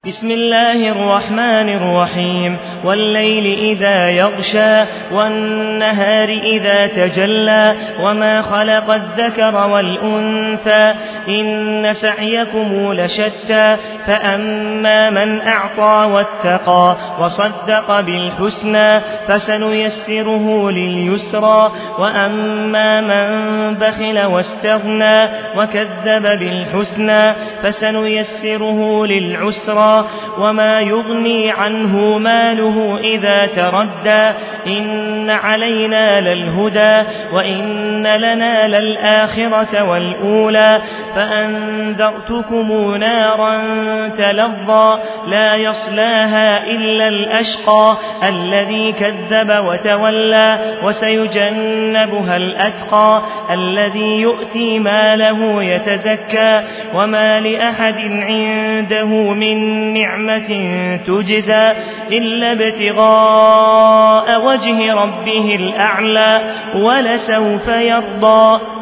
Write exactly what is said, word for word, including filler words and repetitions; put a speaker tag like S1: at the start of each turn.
S1: بسم الله الرحمن الرحيم والليل إذا يغشى والنهار إذا تجلى وما خلق الذكر والأنثى إن سعيكم لشتى فأما من أعطى واتقى وصدق بالحسنى فسنيسره لليسرى وأما من بخل واستغنى وكذب بالحسنى فسنيسره للعسرى وما يغني عنه ماله إذا تردى إن علينا للهدى وإن لنا للآخرة والأولى فأنذرتكم نارا تلظى لا يصلاها إلا الأشقى الذي كذب وتولى وسيجنبها الأتقى الذي يؤتي ماله يتزكى وما لأحد عنده من نعمة تجزى إلا ابتغاء وجه ربه الأعلى ولسوف يرضى.